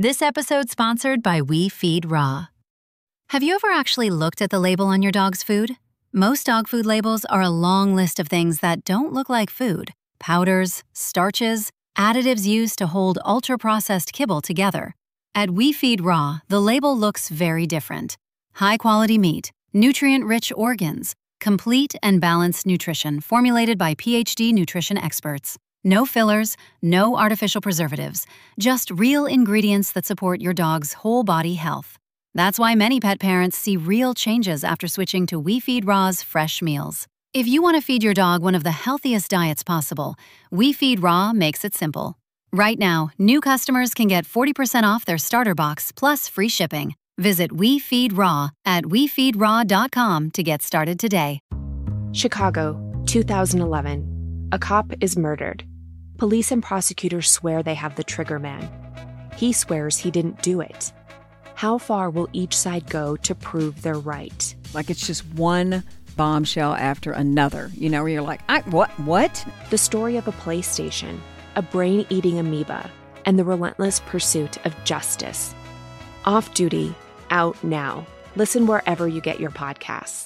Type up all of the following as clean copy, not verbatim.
This episode's sponsored by We Feed Raw. Have you ever actually looked at the label on your dog's food? Most dog food labels are a long list of things that don't look like food. Powders, starches, additives used to hold ultra-processed kibble together. At We Feed Raw, the label looks very different. High-quality meat, nutrient-rich organs, complete and balanced nutrition formulated by PhD nutrition experts. No fillers, no artificial preservatives, just real ingredients that support your dog's whole body health. That's why many pet parents see real changes after switching to We Feed Raw's fresh meals. If you want to feed your dog one of the healthiest diets possible, We Feed Raw makes it simple. Right now, new customers can get 40% off their starter box plus free shipping. Visit We Feed Raw at wefeedraw.com to get started today. Chicago, 2011. A cop is murdered. Police and prosecutors swear they have the trigger man. He swears he didn't do it. How far will each side go to prove they're right? Like it's just one bombshell after another, where you're like, what? The story of a PlayStation, a brain-eating amoeba, and the relentless pursuit of justice. Off Duty, out now. Listen wherever you get your podcasts.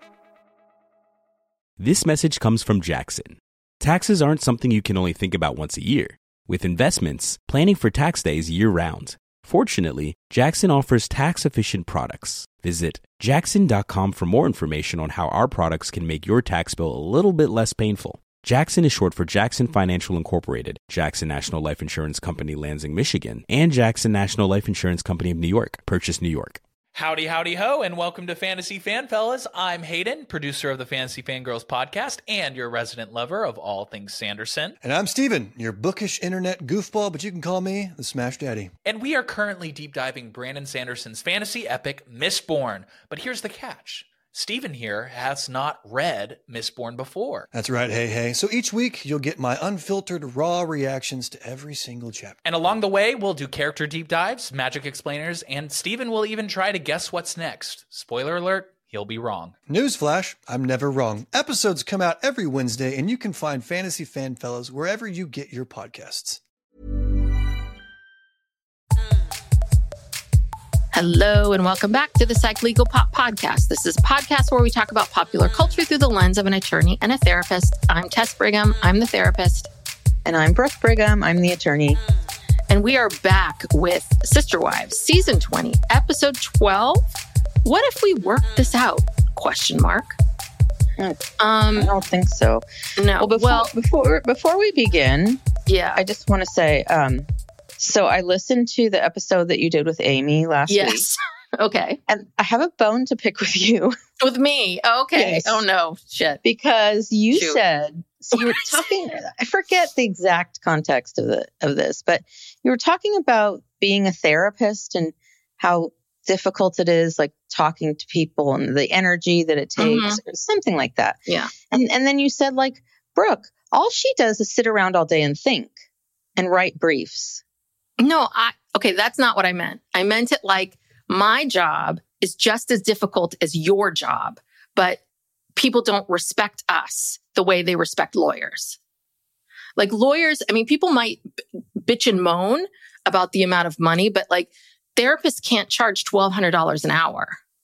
This message comes from Jackson. Taxes aren't something you can only think about once a year. With investments, planning for tax day is year-round. Fortunately, Jackson offers tax-efficient products. Visit jackson.com for more information on how our products can make your tax bill a little bit less painful. Jackson is short for Jackson Financial Incorporated, Jackson National Life Insurance Company, Lansing, Michigan, and Jackson National Life Insurance Company of New York, Purchase, New York. Howdy, howdy, ho, and welcome to Fantasy Fan Fellas. I'm Hayden, producer of the Fantasy Fangirls podcast and your resident lover of all things Sanderson. And I'm Steven, your bookish internet goofball, but you can call me the Smash Daddy. And we are currently deep diving Brandon Sanderson's fantasy epic, Mistborn. But here's the catch. Steven here has not read Mistborn before. That's right, hey. So each week, you'll get my unfiltered, raw reactions to every single chapter. And along the way, we'll do character deep dives, magic explainers, and Steven will even try to guess what's next. Spoiler alert, he'll be wrong. Newsflash, I'm never wrong. Episodes come out every Wednesday, and you can find Fantasy Fan Fellows wherever you get your podcasts. Hello and welcome back to the Psych Legal Pop Podcast. This is a podcast where we talk about popular culture through the lens of an attorney and a therapist. I'm Tess Brigham. I'm the therapist. And I'm Brooke Brigham. I'm the attorney. And we are back with Sister Wives, Season 20, Episode 12. What if we work this out? ? I don't think so. No. Before we begin, yeah, I just want to say, so I listened to the episode that you did with Amy last week. Yes. Okay. And I have a bone to pick with you. With me? Okay. Yes. Oh, no. Shit. Because you said, so you were talking, I forget the exact context of this, but you were talking about being a therapist and how difficult it is, like talking to people and the energy that it takes, or something like that. Yeah. And then you said, like, Brooke, all she does is sit around all day and think and write briefs. No, okay, that's not what I meant. I meant it like my job is just as difficult as your job, but people don't respect us the way they respect lawyers. Like lawyers, I mean, people might bitch and moan about the amount of money, but like therapists can't charge $1,200 an hour.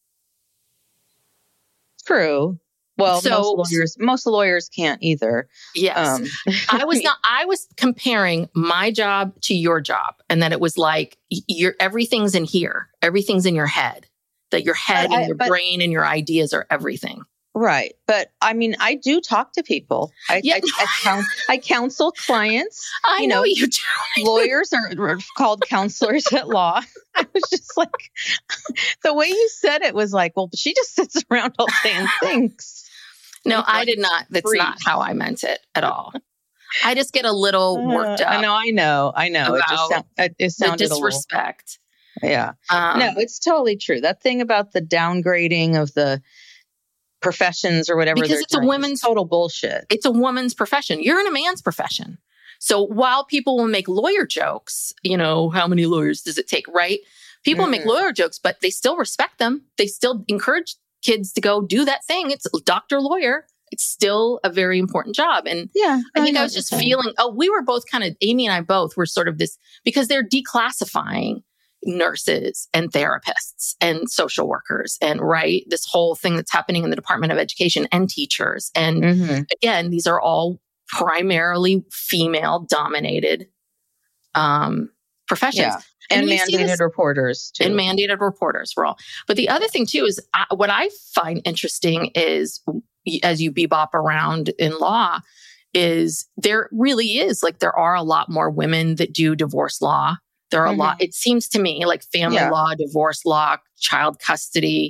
True. Well, most lawyers can't either. Yes. I was comparing my job to your job, and that it was like everything's in here. Everything's in your head. That your head and your brain and your ideas are everything. Right. But I mean, I do talk to people. I counsel clients. I know you do. Lawyers are called counselors at law. I was just like, the way you said it was like, well, she just sits around all day and thinks. No, I did not. That's not how I meant it at all. I just get a little worked up. I know. It sounded the disrespect. Yeah. No, it's totally true. That thing about the downgrading of the professions or whatever, because it's a women's total bullshit. It's a woman's profession. You're in a man's profession. So while people will make lawyer jokes, how many lawyers does it take, right? People make lawyer jokes, but they still respect them. They still encourage kids to go do that thing. It's doctor, lawyer. It's still a very important job. And yeah, I think I was just feeling, we were both Amy and I both were sort of this, because they're declassifying nurses and therapists and social workers and this whole thing that's happening in the Department of Education and teachers. And again, these are all primarily female dominated professions. Yeah. And mandated reporters too. And mandated reporters were all. But the other thing too is what I find interesting is as you bebop around in law is there really is there are a lot more women that do divorce law. There are a lot, it seems to me, like family law, divorce law, child custody,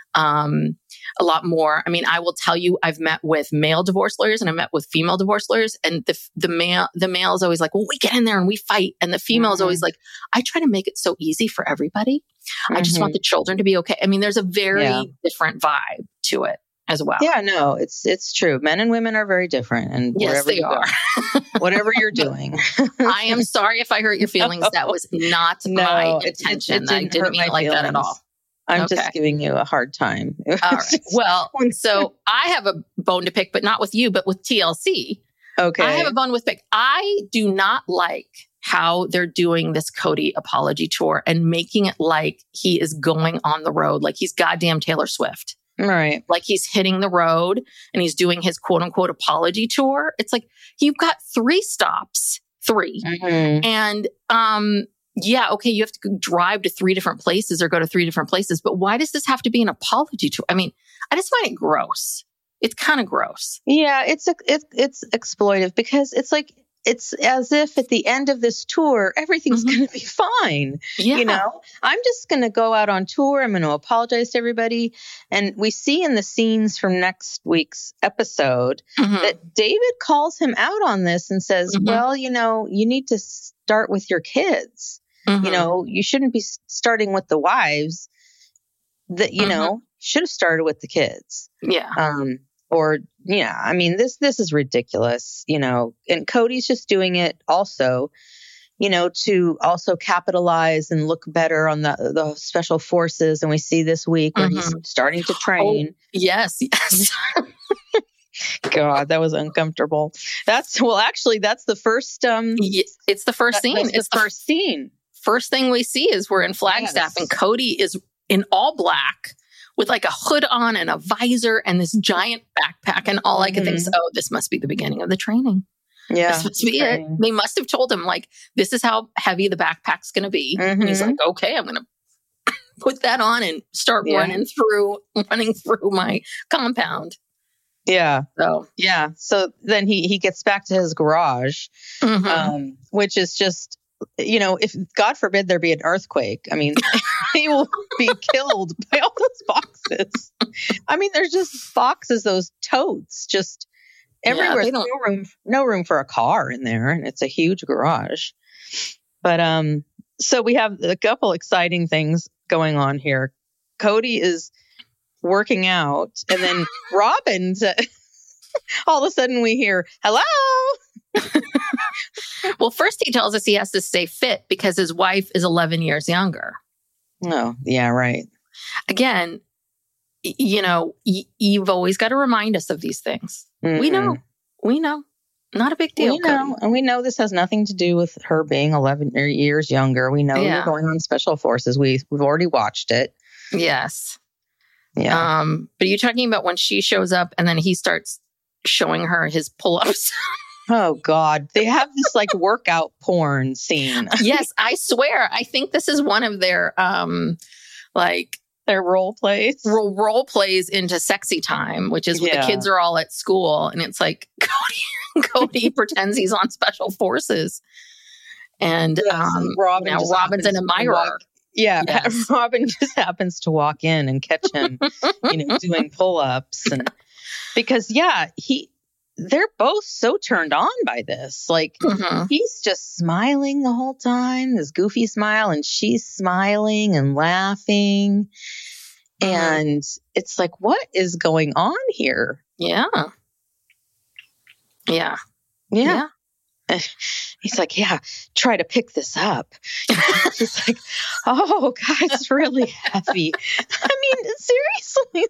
a lot more. I mean, I will tell you, I've met with male divorce lawyers and I met with female divorce lawyers, and the male is always like, well, we get in there and we fight. And the female is always like, I try to make it so easy for everybody. I just want the children to be okay. I mean, there's a very different vibe to it as well. Yeah, no, it's true. Men and women are very different. And yes, they are. Whatever you're doing. I am sorry if I hurt your feelings. That was not my intention. I didn't mean it like that at all. I'm just giving you a hard time. All right. Well, so I have a bone to pick, but not with you, but with TLC. Okay. I have a bone with pick. I do not like how they're doing this Cody apology tour and making it like he is going on the road, like he's goddamn Taylor Swift. Right. Like he's hitting the road and he's doing his quote unquote apology tour. It's like, you've got 3 stops, 3. And, yeah, okay, you have to drive to 3 different places or go to 3 different places, but why does this have to be an apology tour? I mean, I just find it gross. It's kind of gross. Yeah, it's exploitive because it's like, it's as if at the end of this tour, everything's going to be fine. Yeah. You know, I'm just going to go out on tour. I'm going to apologize to everybody. And we see in the scenes from next week's episode that David calls him out on this and says, well, you know, you need to start with your kids. You know, you shouldn't be starting with the wives. That, you know, should have started with the kids. Yeah. I mean, this is ridiculous, you know, and Cody's just doing it also, you know, to also capitalize and look better on the special forces. And we see this week where he's starting to train. Oh, yes. God, that was uncomfortable. That's the first, it's the first scene. It's the first scene. First thing we see is we're in Flagstaff and Cody is in all black with like a hood on and a visor and this giant backpack. And all I could think is, oh, this must be the beginning of the training. Yeah. This must be it. They must have told him, like, this is how heavy the backpack's going to be. And he's like, okay, I'm going to put that on and start running through my compound. Yeah. So, yeah. So then he gets back to his garage, which is just, you know, if God forbid there be an earthquake, I mean, he will be killed by all those boxes. I mean, there's just boxes, those totes, just everywhere. No room for a car in there, and it's a huge garage. But so we have a couple exciting things going on here. Cody is working out, and then Robin's. All of a sudden, we hear hello. Well, first he tells us he has to stay fit because his wife is 11 years younger. Oh, yeah, right. Again, you know, you've always got to remind us of these things. We know. Not a big deal. We know. And we know this has nothing to do with her being 11 years younger. We know you're going on special forces. We've already watched it. Yes. Yeah. But you're talking about when she shows up and then he starts showing her his pull-ups. Oh, God. They have this like workout porn scene. Yes, I swear. I think this is one of their their role plays. Role plays into Sexy Time, which is when the kids are all at school. And it's like Cody pretends he's on special forces. And Robin's an admirer. Yes. Robin just happens to walk in and catch him, doing pull-ups. And because, they're both so turned on by this. Like, he's just smiling the whole time, this goofy smile, and she's smiling and laughing. And it's like, what is going on here? Yeah. He's like, try to pick this up. She's like, oh, God, it's really heavy. I mean, seriously,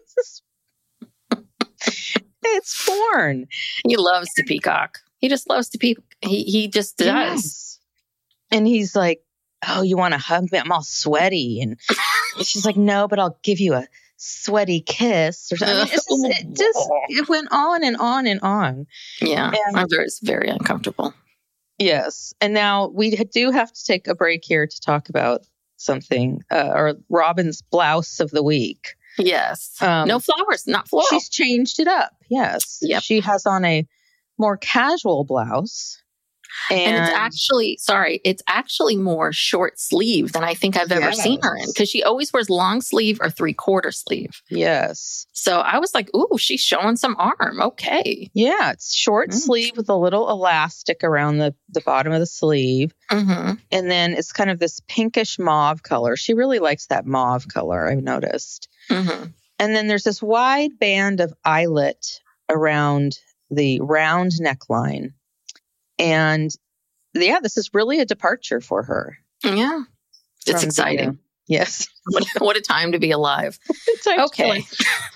it's porn. He loves to peacock. He just loves to peacock. He just does. Yes. And he's like, oh, you want to hug me? I'm all sweaty. And she's like, no, but I'll give you a sweaty kiss or something. It went on and on and on. Yeah. It's very uncomfortable. Yes. And now we do have to take a break here to talk about something, or Robin's blouse of the week. Yes. No flowers, not floral. She's changed it up. Yes. Yep. She has on a more casual blouse. And it's actually more short sleeve than I think I've ever seen her in, because she always wears long sleeve or 3/4 sleeve. Yes. So I was like, ooh, she's showing some arm. Okay. Yeah. It's short sleeve with a little elastic around the bottom of the sleeve. Mm-hmm. And then it's kind of this pinkish mauve color. She really likes that mauve color, I've noticed. Mm-hmm. And then there's this wide band of eyelet around the round neckline. And yeah, this is really a departure for her. Yeah. It's exciting. Yes. What a time to be alive. Okay.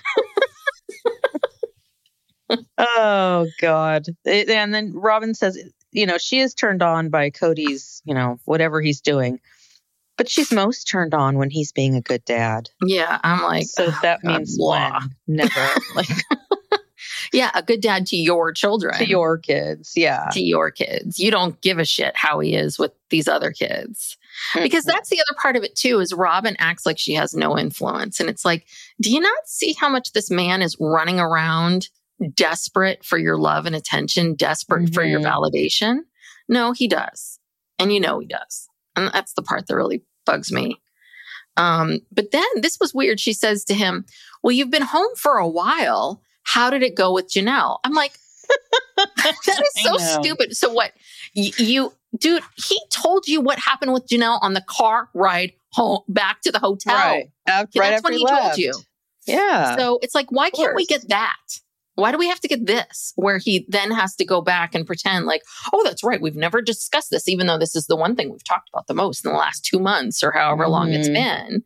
Oh, God. And then Robin says, she is turned on by Cody's, whatever he's doing. But she's most turned on when he's being a good dad. Yeah. I'm like, so that means when? Never. Like, yeah, a good dad to your children. To your kids, yeah. To your kids. You don't give a shit how he is with these other kids. Mm-hmm. Because that's the other part of it too, is Robin acts like she has no influence. And it's like, do you not see how much this man is running around desperate for your love and attention, desperate for your validation? No, he does. And he does. And that's the part that really bugs me. But then this was weird. She says to him, well, you've been home for a while. How did it go with Janelle? I'm like, that is so stupid. So what? Dude, he told you what happened with Janelle on the car ride home back to the hotel. Right. That's what he told you. Yeah. So it's like, why can't we get that? Why do we have to get this? Where he then has to go back and pretend like, oh, that's right. We've never discussed this, even though this is the one thing we've talked about the most in the last 2 months or however long it's been.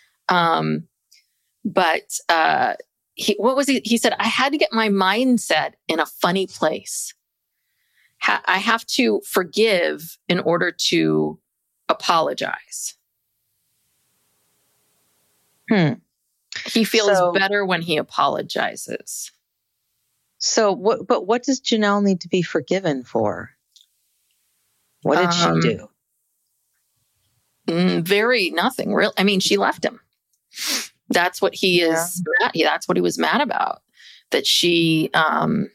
He said, I had to get my mindset in a funny place. I have to forgive in order to apologize. He feels better when he apologizes. So what does Janelle need to be forgiven for? What did she do? Nothing real. I mean, she left him. That's what he is. That's what he was mad about. That she, and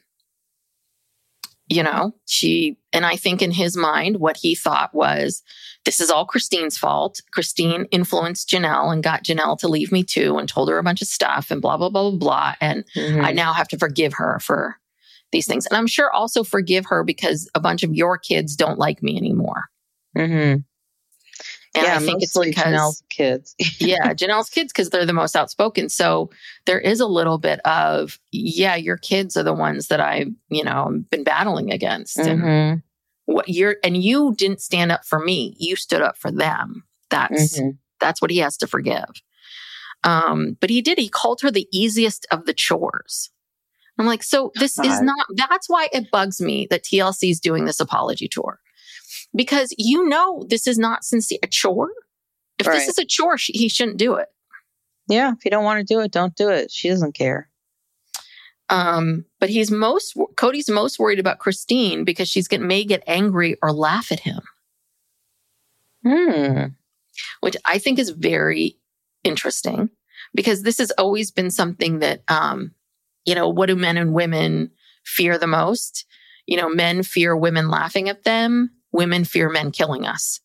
I think in his mind, what he thought was, this is all Christine's fault. Christine influenced Janelle and got Janelle to leave me too and told her a bunch of stuff and blah, blah, blah, blah, blah. And I now have to forgive her for these things. And I'm sure also forgive her because a bunch of your kids don't like me anymore. Mm-hmm. And I think it's because Janelle's kids. Janelle's kids, because they're the most outspoken. So there is a little bit of, your kids are the ones that I've been battling against. And you didn't stand up for me. You stood up for them. That's what he has to forgive. But he did. He called her the easiest of the chores. I'm like, so this is not, that's why it bugs me that TLC is doing this apology tour. Because this is not sincere. A chore? If this is a chore, he shouldn't do it. Yeah, if you don't want to do it, don't do it. She doesn't care. But Cody's most worried about Christine because may get angry or laugh at him. Which I think is very interesting because this has always been something that, what do men and women fear the most? Men fear women laughing at them. Women fear men killing us,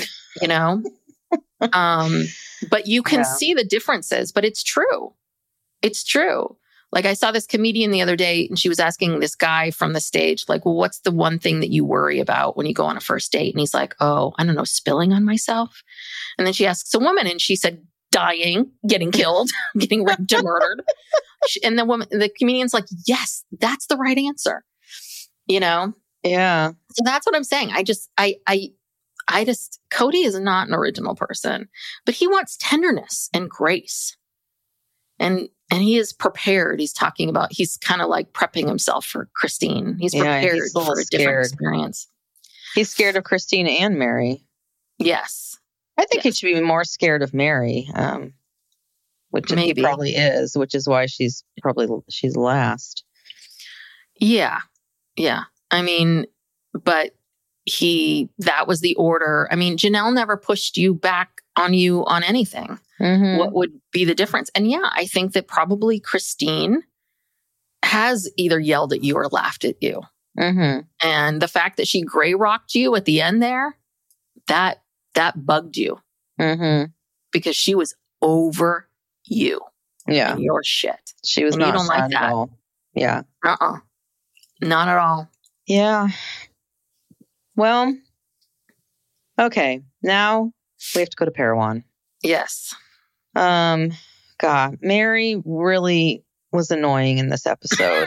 but you can see the differences, but it's true. It's true. Like I saw this comedian the other day and she was asking this guy from the stage, like, well, what's the one thing that you worry about when you go on a first date? And he's like, oh, I don't know, spilling on myself. And then she asks a woman and she said, dying, getting killed, getting raped or murdered. And the comedian's like, yes, that's the right answer. Yeah. So that's what I'm saying. Cody is not an original person, but he wants tenderness and grace. And he is prepared. He's talking about, he's kind of like prepping himself for Christine. He's prepared for a different experience. He's scared of Christine and Mary. Yes. I think he should be more scared of Mary, which he probably is, which is why she's last. Yeah. Yeah. I mean, but that was the order. I mean, Janelle never pushed you back on anything. Mm-hmm. What would be the difference? And yeah, I think that probably Christine has either yelled at you or laughed at you. Mm-hmm. And the fact that she gray rocked you at the end there, that bugged you. Mm-hmm. Because she was over you. Yeah. And your shit. She was and not you don't like at that. all. Yeah. Not at all. Yeah. Well, okay. Now we have to go to Parowan. Yes. God, Mary really was annoying in this episode.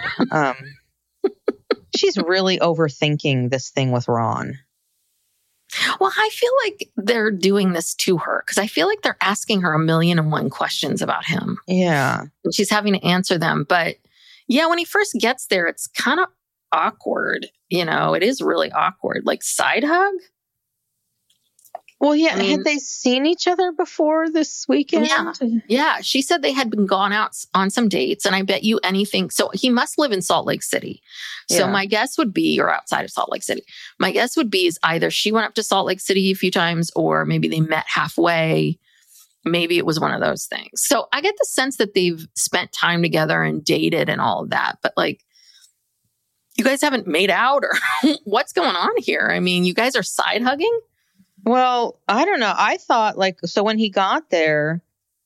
She's really overthinking this thing with Ron. Well, I feel like they're doing this to her because I feel like they're asking her 1,000,001 questions about him. Yeah. And she's having to answer them. But yeah, when he first gets there, it's kind of awkward. It is really awkward. Like side hug. Well, yeah. Had they seen each other before this weekend? Yeah. She said they had been gone out on some dates, and I bet you anything. So he must live in Salt Lake City. So my guess would be, or outside of Salt Lake City, my guess would be is either she went up to Salt Lake City a few times, or maybe they met halfway. Maybe it was one of those things. So I get the sense that they've spent time together and dated and all of that. But like, you guys haven't made out, or what's going on here? I mean, you guys are side hugging? Well, I don't know. I thought so when he got there,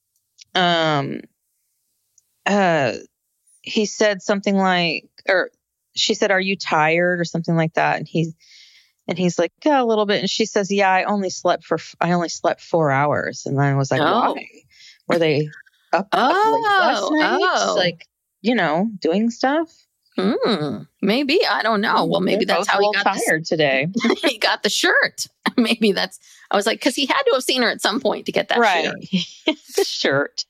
he said something like, or she said, "Are you tired?" or something like that. And he's like, "Yeah, a little bit." And she says, "Yeah, I only slept 4 hours." And I was like, "Why? Were they up late last night? Like, doing stuff?" Maybe. I don't know. Well, maybe that's how he got tired today. He got the shirt. Maybe I was like, because he had to have seen her at some point to get that shirt. The shirt.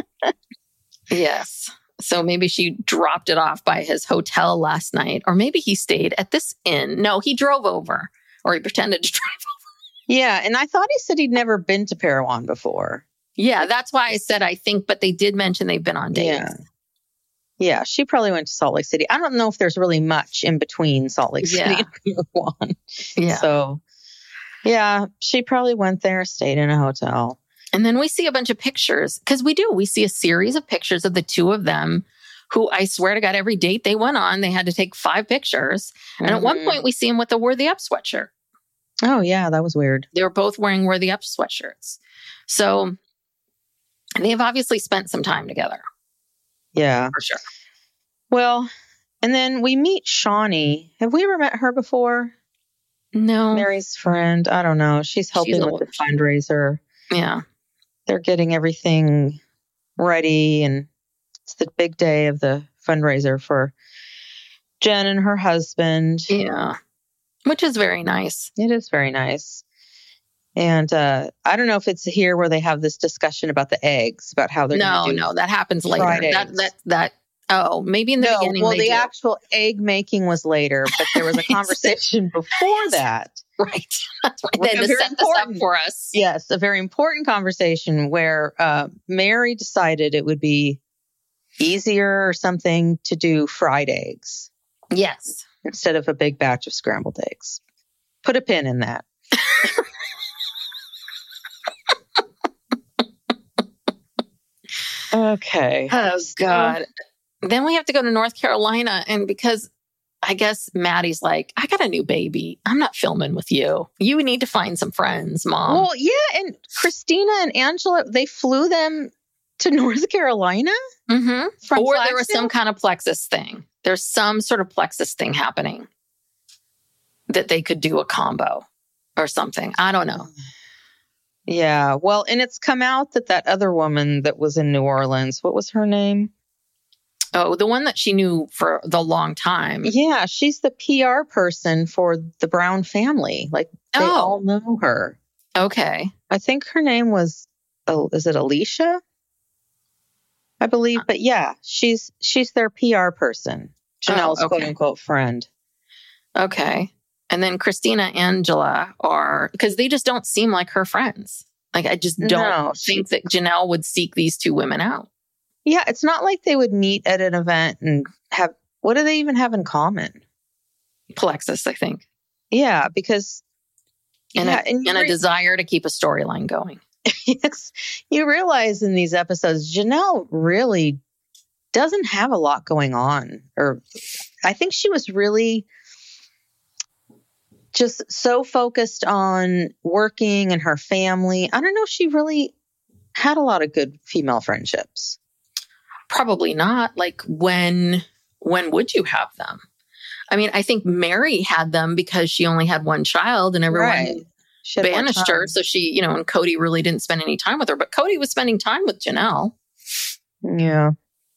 Yes. So maybe she dropped it off by his hotel last night, or maybe he stayed at this inn. No, he drove over, or he pretended to drive over. Yeah. And I thought he said he'd never been to Parowan before. Yeah. That's why I said, I think, but they did mention they've been on dates. Yeah, she probably went to Salt Lake City. I don't know if there's really much in between Salt Lake City and Parowan. Yeah. So, yeah, she probably went there, stayed in a hotel. And then we see a bunch of pictures, because we see a series of pictures of the two of them, who I swear to God, every date they went on, they had to take 5 pictures. And at one point we see him with a Worthy Up sweatshirt. Oh, yeah, that was weird. They were both wearing Worthy Up sweatshirts. So they've obviously spent some time together. Yeah. For sure. Well, and then we meet Shawnee. Have we ever met her before? No. Mary's friend. I don't know. She's helping with the fundraiser. Yeah. They're getting everything ready, and it's the big day of the fundraiser for Jen and her husband. Yeah. Which is very nice. It is very nice. And I don't know if it's here where they have this discussion about the eggs, about how they're going to do. No, that happens later. Maybe in the beginning. Well, the actual egg making was later, but there was a conversation before that. Right. That's right. They set this up for us. Yes, a very important conversation where Mary decided it would be easier or something to do fried eggs. Yes. Instead of a big batch of scrambled eggs. Put a pin in that. Okay. Oh, God. Then we have to go to North Carolina. And because I guess Maddie's like, I got a new baby. I'm not filming with you. You need to find some friends, Mom. Well, yeah. And Christina and Angela, they flew them to North Carolina? Mm-hmm. Or there was some kind of Plexus thing. There's some sort of Plexus thing happening that they could do a combo or something. I don't know. Yeah. Well, and it's come out that other woman that was in New Orleans, what was her name? Oh, the one that she knew for the long time. Yeah. She's the PR person for the Brown family. Like, they all know her. Okay. I think her name was, is it Alicia? I believe. But yeah, she's their PR person. Janelle's quote unquote friend. Okay. And then Christina, Angela are, because they just don't seem like her friends. Like, I just don't think that Janelle would seek these two women out. Yeah, it's not like they would meet at an event and have, what do they even have in common? Plexus, I think. Yeah, because... And a desire to keep a storyline going. Yes. You realize in these episodes, Janelle really doesn't have a lot going on. Or I think she was really just so focused on working and her family. I don't know if she really had a lot of good female friendships. Probably not. Like, when would you have them? I mean, I think Mary had them because she only had one child and everyone banished her. So she, and Cody really didn't spend any time with her, but Cody was spending time with Janelle. Yeah.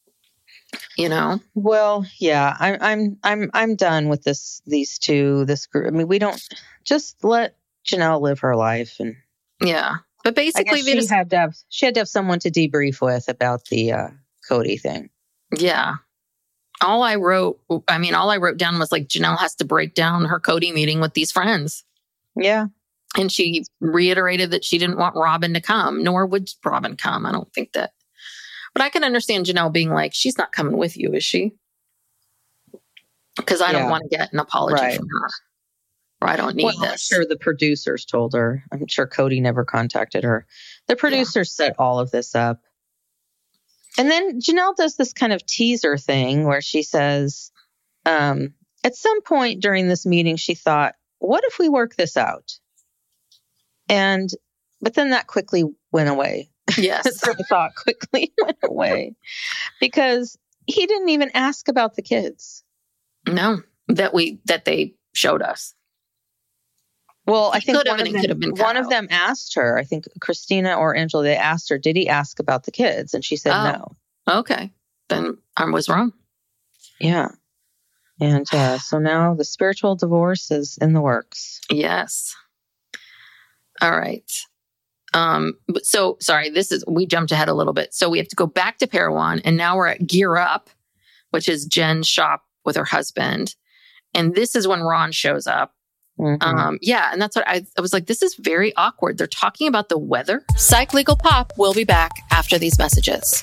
Well, yeah, I'm done with these group. I mean, we don't just let Janelle live her life. And yeah, but basically she had to have someone to debrief with about the Cody thing. Yeah. All I wrote down was like, Janelle has to break down her Cody meeting with these friends. Yeah. And she reiterated that she didn't want Robin to come, nor would Robin come. I don't think that. But I can understand Janelle being like, she's not coming with you, is she? Because I don't want to get an apology from her. Or I don't need this. I'm sure the producers told her. I'm sure Cody never contacted her. The producers set all of this up. And then Janelle does this kind of teaser thing where she says, at some point during this meeting, she thought, what if we work this out? But then that quickly went away. Yes. The thought quickly went away because he didn't even ask about the kids. No, that they showed us. Well, I think one of them asked her, I think Christina or Angela, they asked her, did he ask about the kids? And she said no. Okay. Then I was wrong. Yeah. And so now the spiritual divorce is in the works. Yes. All right. So sorry, we jumped ahead a little bit. So we have to go back to Parowan, and now we're at Gear Up, which is Jen's shop with her husband. And this is when Ron shows up. Mm-hmm. And that's what I was like, this is very awkward. They're talking about the weather. Psych Legal Pop will be back after these messages.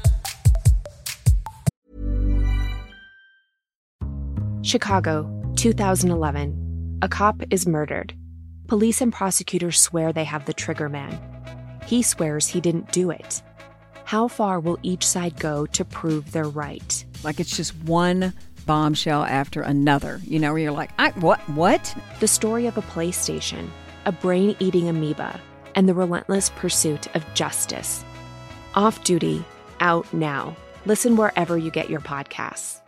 Chicago, 2011. A cop is murdered. Police and prosecutors swear they have the trigger man. He swears he didn't do it. How far will each side go to prove they're right? Like it's just one bombshell after another, where you're like, what? The story of a PlayStation, a brain-eating amoeba, and the relentless pursuit of justice. Off Duty, out now. Listen wherever you get your podcasts.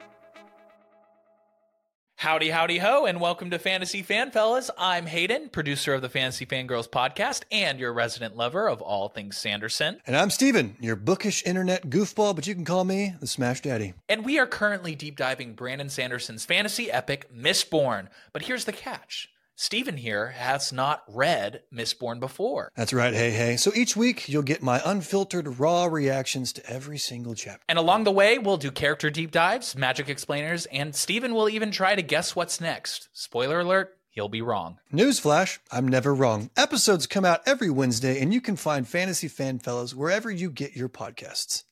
Howdy, howdy, ho, and welcome to Fantasy Fan Fellas. I'm Hayden, producer of the Fantasy Fangirls podcast and your resident lover of all things Sanderson. And I'm Steven, your bookish internet goofball, but you can call me the Smash Daddy. And we are currently deep diving Brandon Sanderson's fantasy epic, Mistborn. But here's the catch. Steven here has not read Mistborn before. That's right, hey. So each week, you'll get my unfiltered, raw reactions to every single chapter. And along the way, we'll do character deep dives, magic explainers, and Steven will even try to guess what's next. Spoiler alert, he'll be wrong. Newsflash, I'm never wrong. Episodes come out every Wednesday, and you can find Fantasy Fan Fellas wherever you get your podcasts.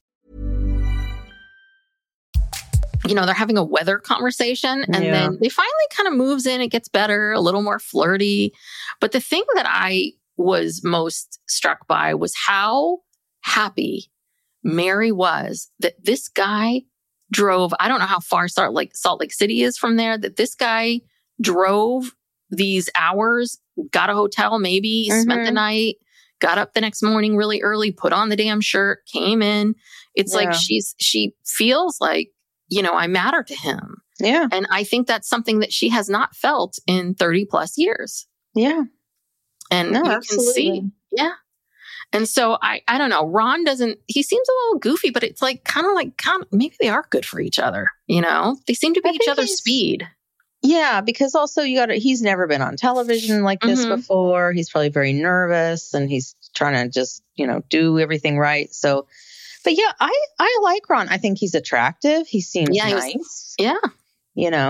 They're having a weather conversation, and then they finally kind of moves in. It gets better, a little more flirty. But the thing that I was most struck by was how happy Mary was that this guy drove. I don't know how far Salt Lake City is from there, that this guy drove these hours, got a hotel, maybe spent the night, got up the next morning really early, put on the damn shirt, came in. It's like she feels like, I matter to him. Yeah. And I think that's something that she has not felt in 30 plus years. Yeah. And you can see. Yeah. And so I don't know. Ron he seems a little goofy, but it's like kind of maybe they are good for each other. They seem to be each other's speed. Yeah. Because also he's never been on television like this before. He's probably very nervous and he's trying to just, do everything right. So, but yeah, I like Ron. I think he's attractive. He seems nice.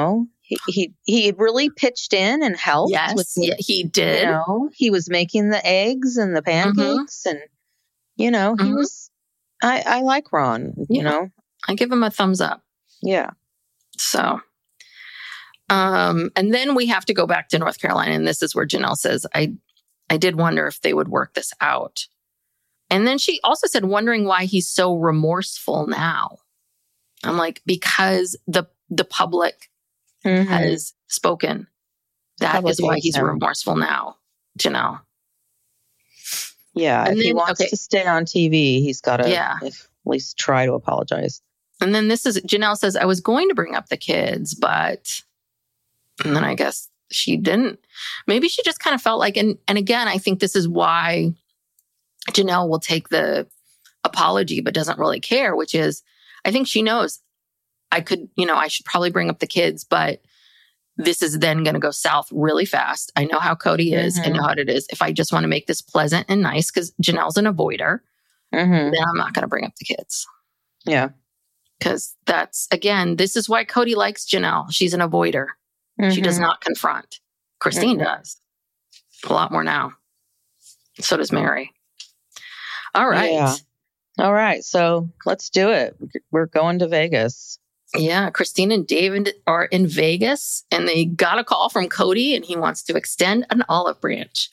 He really pitched in and helped. Yes, he did. You know, he was making the eggs and the pancakes, and you know, he was. I like Ron. You know, I give him a thumbs up. Yeah. So, and then we have to go back to North Carolina, and this is where Janelle says, "I did wonder if they would work this out." And then she also said, wondering why he's so remorseful now. I'm like, because the public has spoken. That is why he's remorseful now, Janelle. Yeah, if he wants to stay on TV, he's got to at least try to apologize. And then Janelle says, I was going to bring up the kids, but, and then I guess she didn't. Maybe she just kind of felt like, and again, I think this is why Janelle will take the apology, but doesn't really care, which is, I think she knows I should probably bring up the kids, but this is then going to go south really fast. I know how Cody is. I know how it is. If I just want to make this pleasant and nice, because Janelle's an avoider, then I'm not going to bring up the kids. Yeah. Because this is why Cody likes Janelle. She's an avoider. She does not confront. Christine does. A lot more now. So does Mary. All right. Yeah. All right. So let's do it. We're going to Vegas. Yeah. Christine and David are in Vegas, and they got a call from Cody, and he wants to extend an olive branch.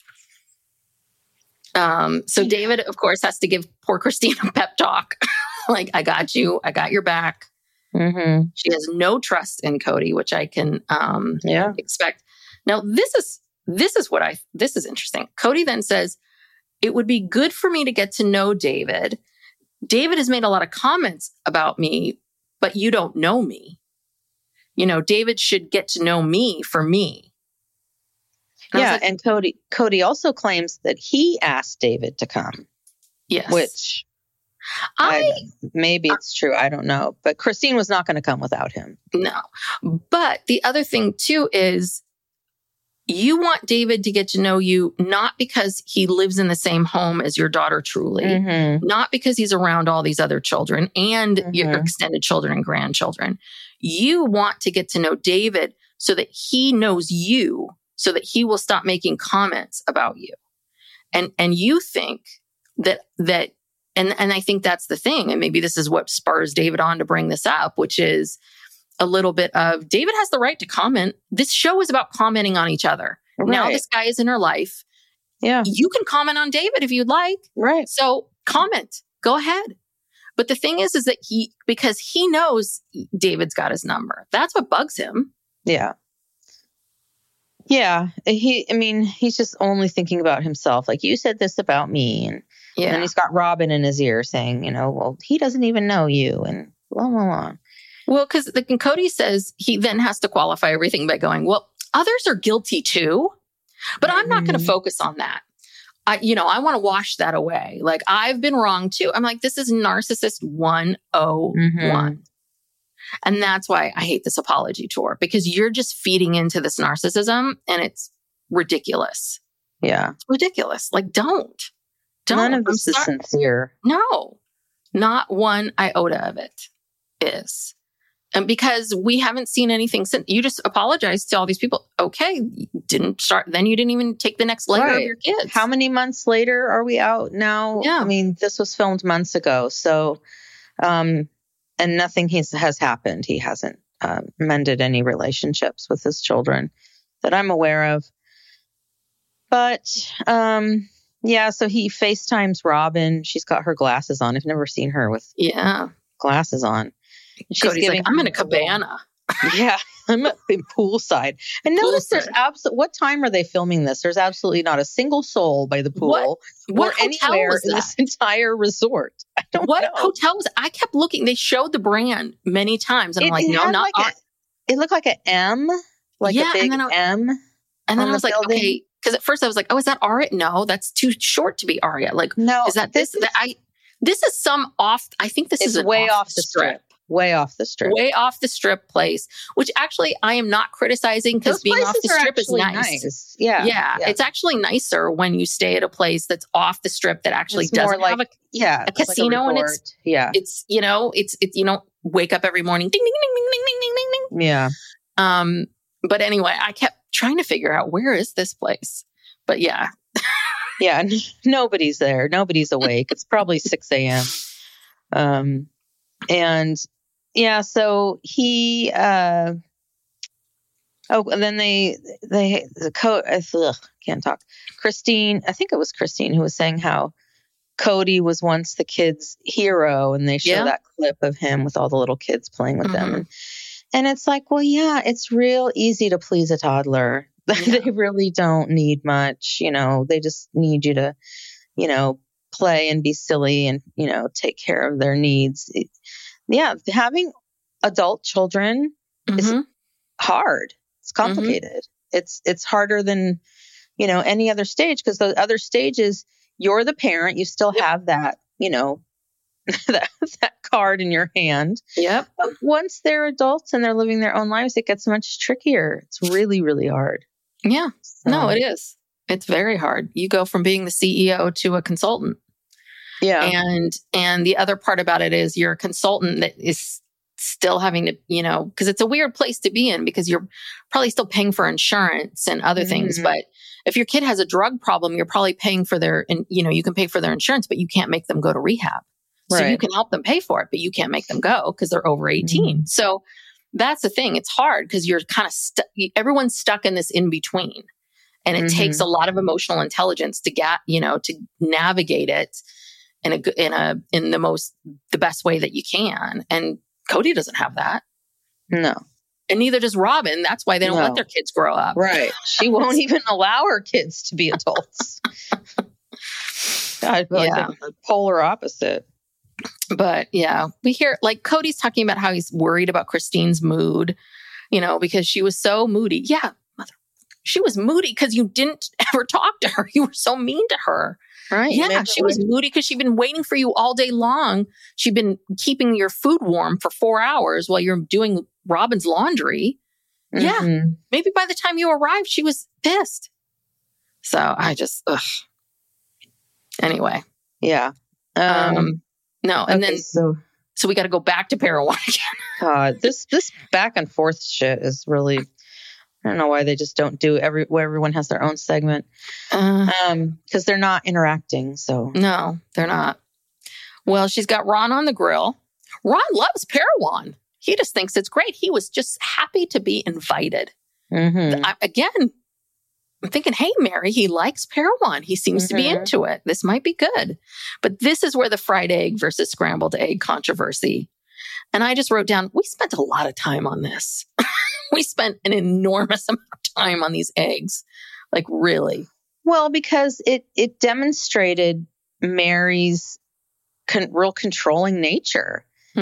So David, of course, has to give poor Christine a pep talk. Like, I got you. I got your back. She has no trust in Cody, which I can expect. Now, this is interesting. Cody then says, it would be good for me to get to know David. David has made a lot of comments about me, but you don't know me. You know, David should get to know me for me. And and Cody also claims that he asked David to come. Yes. Which maybe it's true. I don't know. But Christine was not going to come without him. No. But the other thing too is you want David to get to know you, not because he lives in the same home as your daughter, Truly, not because he's around all these other children and your extended children and grandchildren. You want to get to know David so that he knows you, so that he will stop making comments about you. And you think that and I think that's the thing. And maybe this is what spurs David on to bring this up, which is a little bit of David has the right to comment. This show is about commenting on each other. Right. Now this guy is in her life. Yeah. You can comment on David if you'd like. Right. So comment, go ahead. But the thing is that because he knows David's got his number. That's what bugs him. Yeah. Yeah. He's just only thinking about himself. Like, you said this about me. And then he's got Robin in his ear saying, well, he doesn't even know you and blah, blah, blah. Well, because Cody says he then has to qualify everything by going, well, others are guilty too, but I'm not going to focus on that. I want to wash that away. Like, I've been wrong too. I'm like, this is narcissist 101. And that's why I hate this apology tour, because you're just feeding into this narcissism and it's ridiculous. Yeah. It's ridiculous. Like, don't. None of this is sincere. No, not one iota of it is. And because we haven't seen anything since, you just apologized to all these people. Okay, didn't start. Then you didn't even take the next layer of your kids. How many months later are we out now? Yeah. I mean, this was filmed months ago. So, and nothing has happened. He hasn't mended any relationships with his children that I'm aware of. But, so he FaceTimes Robin. She's got her glasses on. I've never seen her with glasses on. Cody's like, I'm in a cabana. Yeah, I'm at the poolside. And notice there's what time are they filming this? There's absolutely not a single soul by the pool what or anywhere in this entire resort. I don't know. Hotel was I kept looking. They showed the brand many times. And I'm like, no, not it looked like an M, like a big M. And then I was like, okay. Because at first I was like, oh, is that Aria? No, that's too short to be Aria. Like, no, is that this? This is some off. I think this is way off the strip. Way off the strip. Way off the strip place, which actually I am not criticizing, because being off the strip is nice. Yeah. It's actually nicer when you stay at a place that's off the strip that actually doesn't have a casino, and it's you don't wake up every morning ding ding ding ding ding ding ding ding. Yeah. But anyway, I kept trying to figure out, where is this place? But yeah. Yeah, nobody's there. Nobody's awake. It's probably 6 a.m. And yeah, so he, and then can't talk. Christine, I think it was Christine who was saying how Cody was once the kid's hero, and they show that clip of him with all the little kids playing with them. And it's like, well, yeah, it's real easy to please a toddler. They really don't need much, they just need you to, play and be silly and, take care of their needs. Having adult children is hard. It's complicated. It's harder than, any other stage, because those other stages, you're the parent, you still have that, that card in your hand. Yep. But once they're adults and they're living their own lives, it gets much trickier. It's really, really hard. Yeah. No, it is. It's very hard. You go from being the CEO to a consultant. Yeah. And the other part about it is you're a consultant that is still having to, because it's a weird place to be in, because you're probably still paying for insurance and other things. But if your kid has a drug problem, you're probably paying for you can pay for their insurance, but you can't make them go to rehab. So you can help them pay for it, but you can't make them go because they're over 18. So that's the thing. It's hard because you're kind of everyone's stuck in this in between, and it takes a lot of emotional intelligence to to navigate it in the best way that you can. And Cody doesn't have that. No. And neither does Robin. That's why they don't let their kids grow up. Right. She won't even allow her kids to be adults. I feel like they're the polar opposite. But yeah, we hear like Cody's talking about how he's worried about Christine's mood, because she was so moody. Yeah, she was moody because you didn't ever talk to her. You were so mean to her. Right. Yeah, she was moody because she'd been waiting for you all day long. She'd been keeping your food warm for 4 hours while you're doing Robin's laundry. Yeah. Maybe by the time you arrived, she was pissed. So I just, anyway. Yeah. No, and then so we got to go back to Parowan again. God, this back and forth shit is really, I don't know why they just don't do where everyone has their own segment. Because they're not interacting. So no, they're not. Well, she's got Ron on the grill. Ron loves Parowan. He just thinks it's great. He was just happy to be invited. Again, I'm thinking, hey, Mary, he likes Parowan. He seems to be into it. This might be good. But this is where the fried egg versus scrambled egg controversy. And I just wrote down, we spent a lot of time on this. We spent an enormous amount of time on these eggs. Like, really. Well, because it demonstrated Mary's real controlling nature.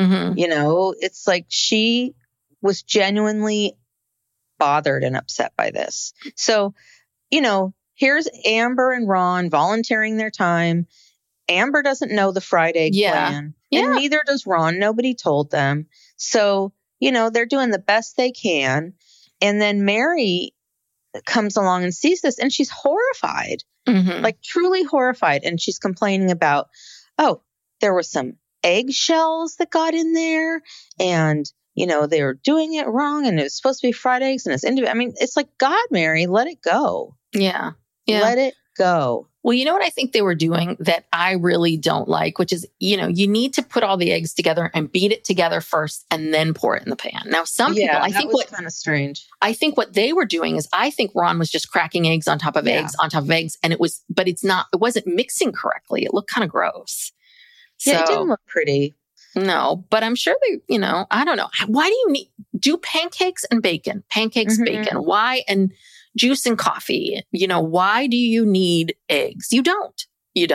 It's like she was genuinely bothered and upset by this. So, here's Amber and Ron volunteering their time. Amber doesn't know the fried egg plan. And neither does Ron. Nobody told them. So, they're doing the best they can. And then Mary comes along and sees this, and she's horrified, like truly horrified. And she's complaining about, there were some eggshells that got in there, and they were doing it wrong, and it was supposed to be fried eggs, and it's like, God, Mary, let it go. Yeah. Let it go. Well, you know what I think they were doing that I really don't like, which is, you need to put all the eggs together and beat it together first and then pour it in the pan. Now, some people, I think was kind of strange. I think what they were doing is, I think Ron was just cracking eggs on top of eggs on top of eggs. And it wasn't mixing correctly. It looked kind of gross. Yeah, it didn't look pretty. No, but I'm sure they, I don't know. Why do you do pancakes and bacon? Pancakes, bacon. Why? And juice and coffee. Why do you need eggs? You don't.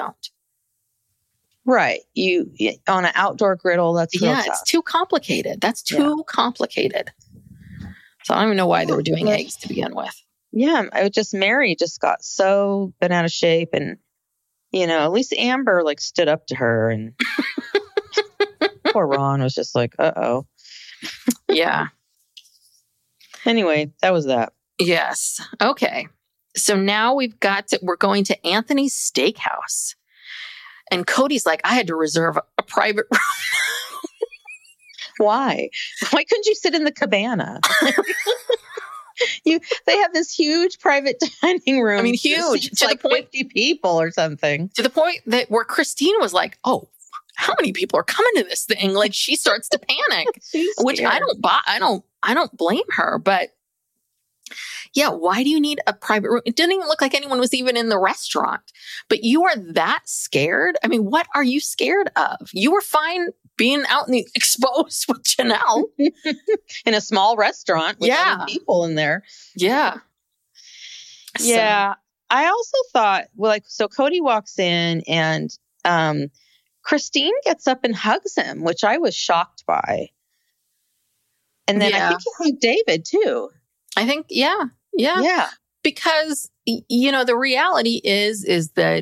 Right. You on an outdoor griddle, that's real tough. It's too complicated. That's too complicated. So I don't even know why they were doing eggs to begin with. Yeah. Mary just got so bent out of shape, and, at least Amber stood up to her, and poor Ron was just like, uh-oh. Yeah. Anyway, that was that. Yes. Okay. So now we're going to Anthony's Steakhouse. And Cody's like, I had to reserve a private room. Why? Why couldn't you sit in the cabana? They have this huge private dining room. I mean, huge. To like 50 people or something. To the point that where Christine was like, "Oh, how many people are coming to this thing?" Like she starts to panic, which I don't blame her. But yeah, why do you need a private room? It didn't even look like anyone was even in the restaurant. But you are that scared? I mean, what are you scared of? You were fine being out in the exposed with Janelle. In a small restaurant with other people in there. Yeah. Yeah. I also thought, well, like, so Cody walks in and Christine gets up and hugs him, which I was shocked by. And then I think he hugged David too. I think, yeah. Because, the reality is that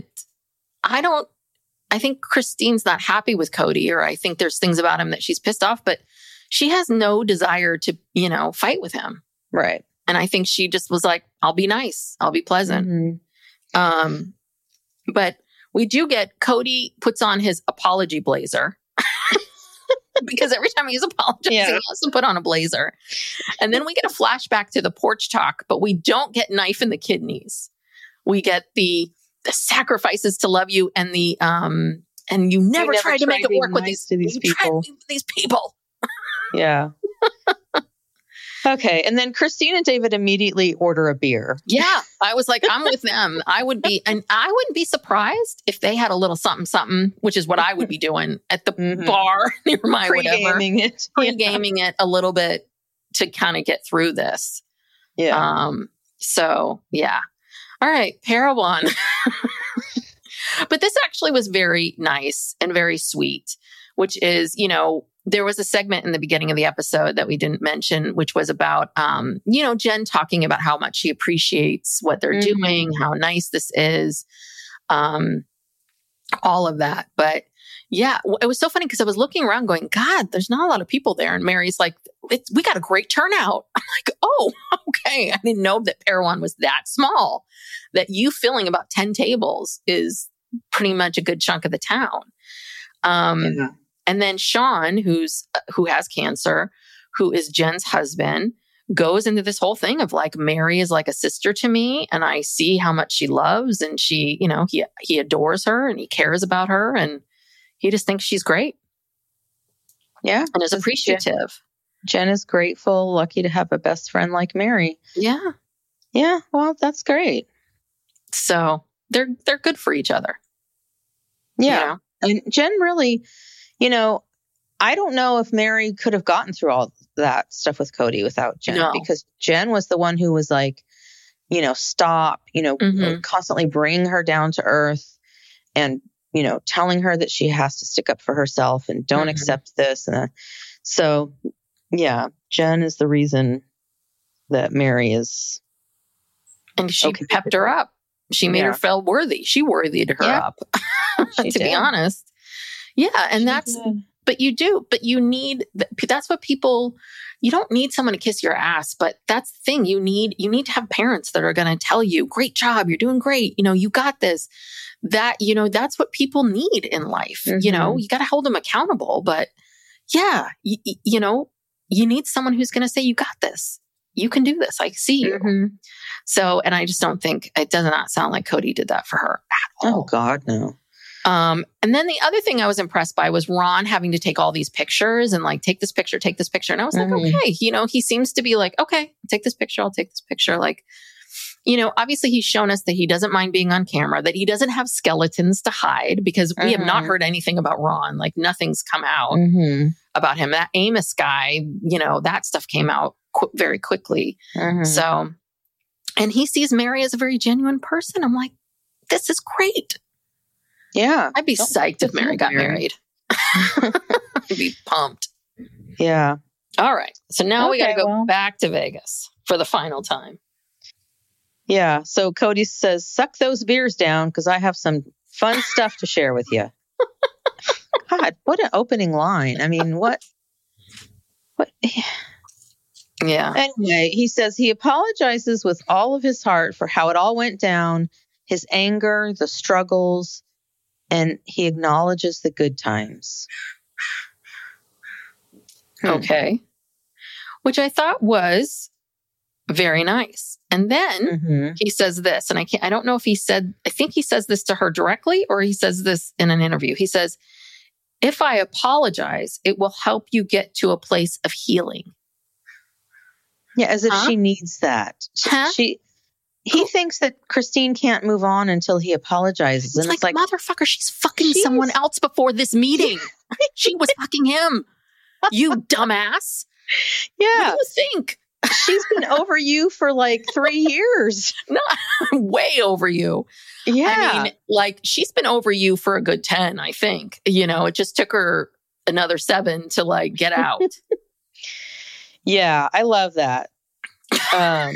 I think Christine's not happy with Cody, or I think there's things about him that she's pissed off, but she has no desire to, fight with him. Right. And I think she just was like, I'll be nice. I'll be pleasant. Mm-hmm. But we do get Cody puts on his apology blazer. Because every time he's apologizing, he has to put on a blazer. And then we get a flashback to the porch talk, but we don't get knife in the kidneys. We get the sacrifices to love you and the and you never tried to make it work with these people. Yeah. Okay. And then Christine and David immediately order a beer. Yeah. I was like, I'm with them. I wouldn't be surprised if they had a little something, which is what I would be doing at the bar near my Pre-gaming whatever. Pre-gaming it a little bit to kind of get through this. Yeah. So yeah. All right. Pair one. But this actually was very nice and very sweet, which is, there was a segment in the beginning of the episode that we didn't mention, which was about, Jen talking about how much she appreciates what they're doing, how nice this is, all of that. But yeah, it was so funny because I was looking around going, God, there's not a lot of people there. And Mary's like, we got a great turnout. I'm like, oh, okay. I didn't know that Pair One was that small, that you filling about 10 tables is pretty much a good chunk of the town. And then Sean, who has cancer, who is Jen's husband, goes into this whole thing of like, Mary is like a sister to me, and I see how much she loves, and she, he adores her and he cares about her, and he just thinks she's great. Yeah. And is appreciative. Jen is grateful, lucky to have a best friend like Mary. Yeah. Yeah. Well, that's great. So they're good for each other. Yeah. And Jen really, I don't know if Mary could have gotten through all that stuff with Cody without Jen, because Jen was the one who was like, stop, constantly bring her down to earth and, telling her that she has to stick up for herself and don't accept this. And so, yeah, Jen is the reason that Mary is. And she pepped her up. She made her feel worthy. She worthied her up, to be honest. Yeah. And but you need, that's what people, you don't need someone to kiss your ass, but that's the thing. You need to have parents that are going to tell you, great job, you're doing great. You got this, that's what people need in life. You got to hold them accountable, but yeah, you need someone who's going to say, you got this. You can do this. I see you. So, and I just don't think, it does not sound like Cody did that for her at all. Oh God, no. And then the other thing I was impressed by was Ron having to take all these pictures and like, take this picture. And I was like, okay, he seems to be like, okay, I'll take this picture. Like, obviously he's shown us that he doesn't mind being on camera, that he doesn't have skeletons to hide, because we have not heard anything about Ron. Like nothing's come out about him. That Amos guy, that stuff came out very quickly. So, and he sees Mary as a very genuine person. I'm like, this is great. Yeah. I'd be psyched if Mary got married. I'd be pumped. Yeah. All right. So now we got to go back to Vegas for the final time. Yeah. So Cody says, suck those beers down because I have some fun stuff to share with you. God, what an opening line. I mean, what? Yeah. Anyway, he says he apologizes with all of his heart for how it all went down, his anger, the struggles, and he acknowledges the good times. Okay. Which I thought was Very nice. And then he says this, and I don't know if I think he says this to her directly or he says this in an interview. He says, if I apologize, it will help you get to a place of healing. Yeah, as if she needs that. He thinks that Christine can't move on until he apologizes. And it's like, motherfucker, she's fucking someone else before this meeting. She was fucking him. You dumbass. Yeah. What do you think? She's been over you for like 3 years. No, way over you. Yeah. I mean, like, she's been over you for a good 10, I think. It just took her another 7 to like get out. Yeah, I love that. I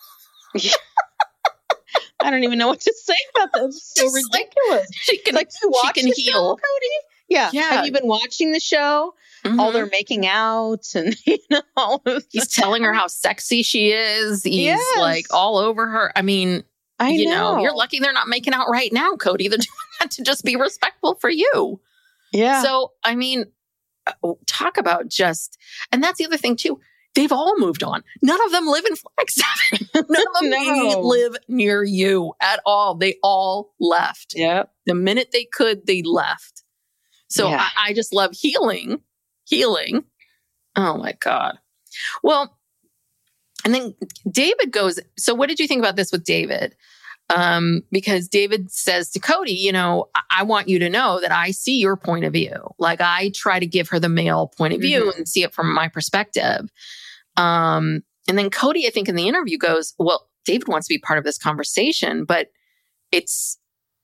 don't even know what to say about that. It's so ridiculous. She can heal. Cody? Yeah. Have you been watching the show? All their making out and all of he's telling her how sexy she is. He's like all over her. I mean, I know. You're lucky they're not making out right now, Cody. They're doing that to just be respectful for you. Yeah. So, I mean, talk about and that's the other thing too. They've all moved on. None of them live in Flagstaff. None of them live near you at all. They all left. Yeah. The minute they could, they left. So I just love healing. Oh my God. Well, and then David goes, so what did you think about this with David? Because David says to Cody, I want you to know that I see your point of view. Like, I try to give her the male point of view and see it from my perspective. And then Cody, I think in the interview goes, well, David wants to be part of this conversation, but it's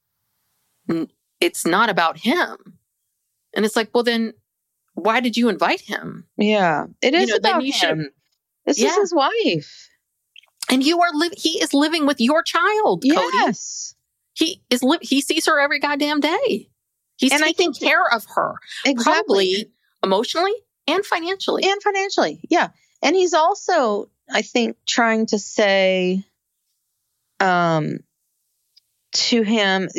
not about him. And it's like, well, then why did you invite him? Yeah, it is about him. This is his wife. And he is living with your child, Cody. Yes. He sees her every goddamn day. He's taking care of her. Exactly. Probably emotionally and financially. Yeah. And he's also, I think, trying to say to him,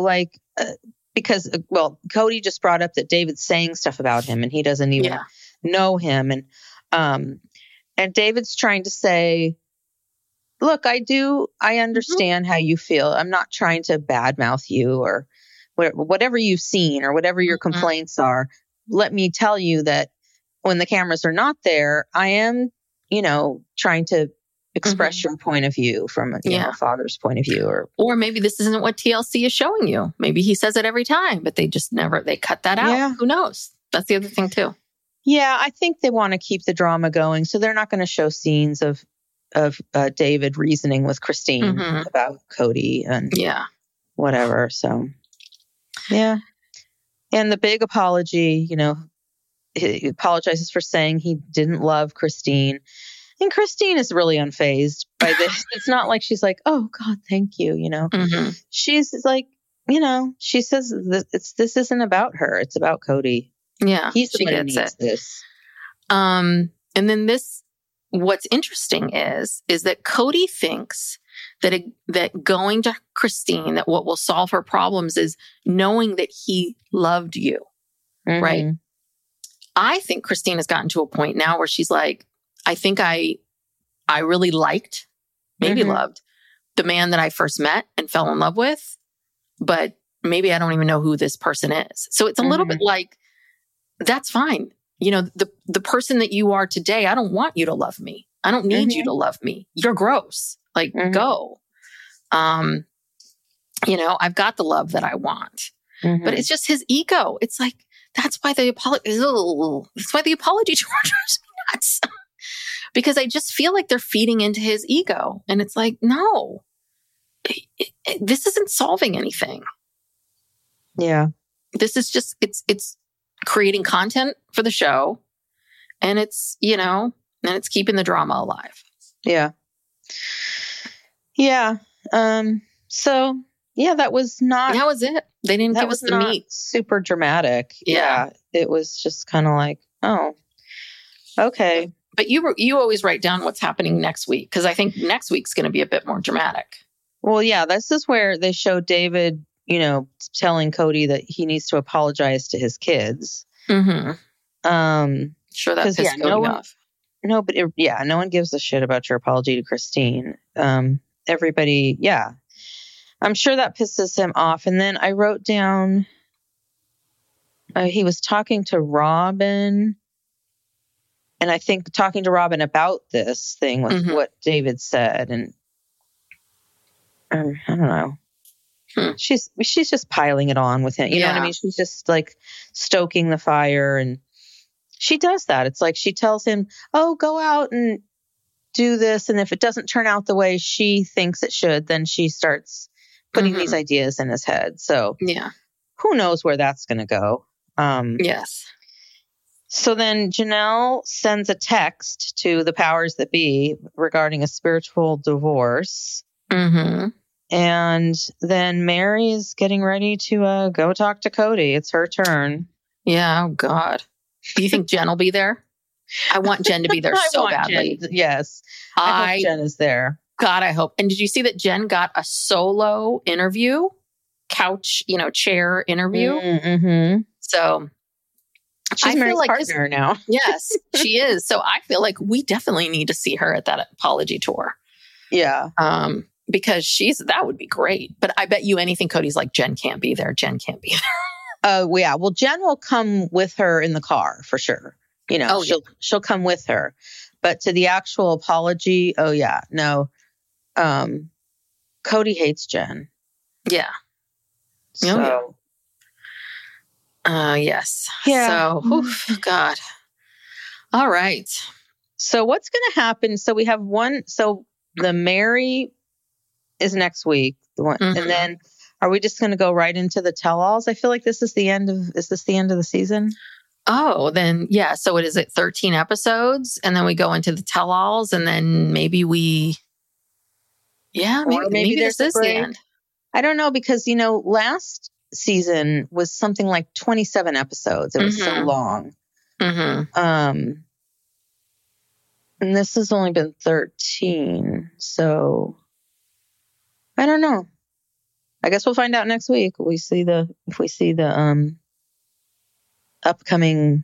because, Cody just brought up that David's saying stuff about him and he doesn't even know him. And David's trying to say, look, I understand how you feel. I'm not trying to badmouth you or whatever you've seen or whatever your complaints are. Let me tell you that when the cameras are not there, I am, trying to express your point of view from a father's point of view. Or maybe this isn't what TLC is showing you. Maybe he says it every time, but they just they cut that out. Yeah. Who knows? That's the other thing too. Yeah, I think they want to keep the drama going. So they're not going to show scenes of David reasoning with Christine about Cody and whatever. So, yeah. And the big apology, he apologizes for saying he didn't love Christine. And Christine is really unfazed by this. It's not like she's like, oh, God, thank you. She's like, she says this isn't about her. It's about Cody. Yeah. He's the one who needs this. And then what's interesting is that Cody thinks that going to Christine, that what will solve her problems is knowing that he loved you. Right. I think Christine has gotten to a point now where she's like, I think I really liked, maybe loved the man that I first met and fell in love with, but maybe I don't even know who this person is. So it's a little bit like, that's fine. The person that you are today, I don't want you to love me. I don't need you to love me. You're gross. Like, go. I've got the love that I want, but it's just his ego. It's like, that's why the apology tour drives me nuts. Because I just feel like they're feeding into his ego. And it's like, no, this isn't solving anything. Yeah. This is just, it's creating content for the show. And it's, and it's keeping the drama alive. Yeah. Yeah. So yeah, that was it. They didn't give us the meat. Super dramatic. Yeah. It was just kind of like, oh, okay. But you always write down what's happening next week, because I think next week's going to be a bit more dramatic. Well, yeah, this is where they show David, telling Cody that he needs to apologize to his kids. Sure, that pissed Cody off. no one gives a shit about your apology to Christine. Everybody, yeah. I'm sure that pisses him off. And then I wrote down, he was talking to Robin. And I think talking to Robin about this thing with what David said. And I don't know. She's just piling it on with him. You know what I mean? She's just like stoking the fire. And she does that. It's like she tells him, oh, go out and do this. And if it doesn't turn out the way she thinks it should, then she starts putting these ideas in his head. So who knows where that's going to go. Yes. So then Janelle sends a text to the powers that be regarding a spiritual divorce. Mm-hmm. And then Mary is getting ready to go talk to Cody. It's her turn. Yeah. Oh, God. Do you think Jen will be there? I want Jen to be there so badly. Jen, yes. I hope Jen is there. God, I hope. And did you see that Jen got a solo interview? Couch, chair interview? Mm-hmm. So she's Mary's partner now. Yes, she is. So I feel like we definitely need to see her at that apology tour. Yeah. Because that would be great. But I bet you anything Cody's like, Jen can't be there. Jen can't be there. Yeah. Well, Jen will come with her in the car for sure. She'll come with her. But to the actual apology, no. Cody hates Jen. Yeah. So. Yes. Yeah. So, God. All right. So what's going to happen? So we have the Mary is next week. And then are we just going to go right into the tell-alls? I feel like is this the end of the season? Oh, then, yeah. So it is 13 episodes and then we go into the tell-alls and then maybe maybe this is the end. I don't know because, last season was something like 27 episodes. It was so long. Mm-hmm. And this has only been 13. So I don't know. I guess we'll find out next week. If we see the upcoming,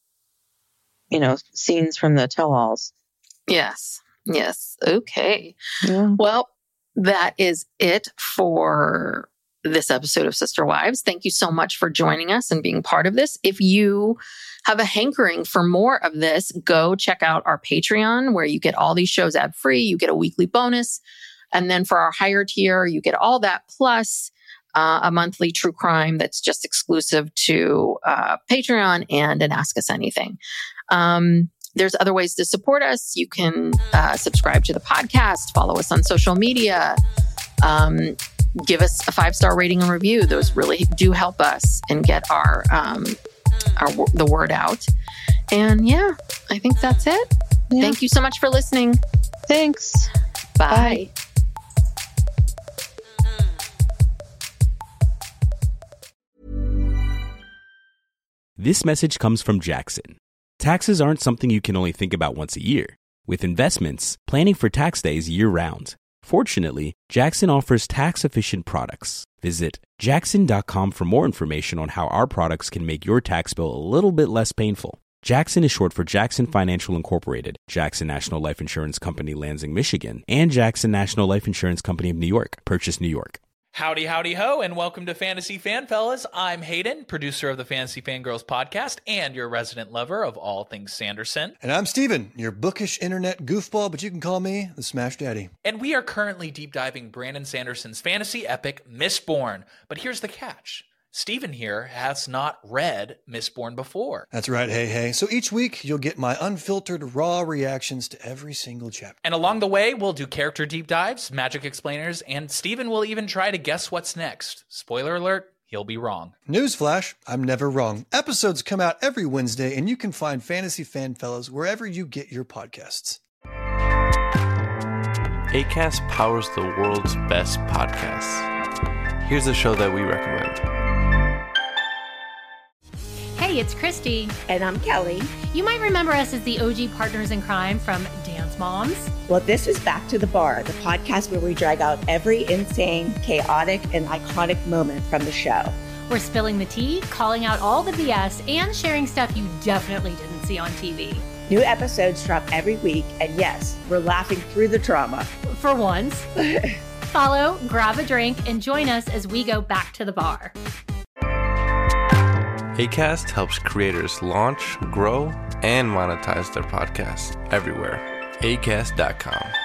scenes from the tell-alls. Yes. Yes. Okay. Yeah. Well, that is it for this episode of Sister Wives. Thank you so much for joining us and being part of this. If you have a hankering for more of this, go check out our Patreon where you get all these shows ad-free. You get a weekly bonus. And then for our higher tier, you get all that plus a monthly true crime that's just exclusive to Patreon and an Ask Us Anything. There's other ways to support us. You can subscribe to the podcast, follow us on social media, give us a 5-star rating and review. Those really do help us and get the word out. And I think that's it. Yeah. Thank you so much for listening. Thanks. Bye. This message comes from Jackson. Taxes aren't something you can only think about once a year. With investments, planning for tax day is year-round. Fortunately, Jackson offers tax-efficient products. Visit jackson.com for more information on how our products can make your tax bill a little bit less painful. Jackson is short for Jackson Financial Incorporated, Jackson National Life Insurance Company, Lansing, Michigan, and Jackson National Life Insurance Company of New York, Purchase, New York. Howdy, howdy, ho, and welcome to Fantasy Fan Fellas. I'm Hayden, producer of the Fantasy Fangirls podcast and your resident lover of all things Sanderson. And I'm Steven, your bookish internet goofball, but you can call me the Smash Daddy. And we are currently deep diving Brandon Sanderson's fantasy epic, Mistborn. But here's the catch. Steven here has not read Mistborn before. That's right, hey. So each week, you'll get my unfiltered, raw reactions to every single chapter. And along the way, we'll do character deep dives, magic explainers, and Steven will even try to guess what's next. Spoiler alert, he'll be wrong. Newsflash, I'm never wrong. Episodes come out every Wednesday, and you can find Fantasy Fan Fellas wherever you get your podcasts. Acast powers the world's best podcasts. Here's a show that we recommend. Hey, it's Christy. And I'm Kelly. You might remember us as the OG partners in crime from Dance Moms. Well, this is Back to the Bar, the podcast where we drag out every insane, chaotic, and iconic moment from the show. We're spilling the tea, calling out all the BS, and sharing stuff you definitely didn't see on TV. New episodes drop every week, and yes, we're laughing through the trauma. For once. Follow, grab a drink, and join us as we go back to the bar. Acast helps creators launch, grow, and monetize their podcasts everywhere. Acast.com.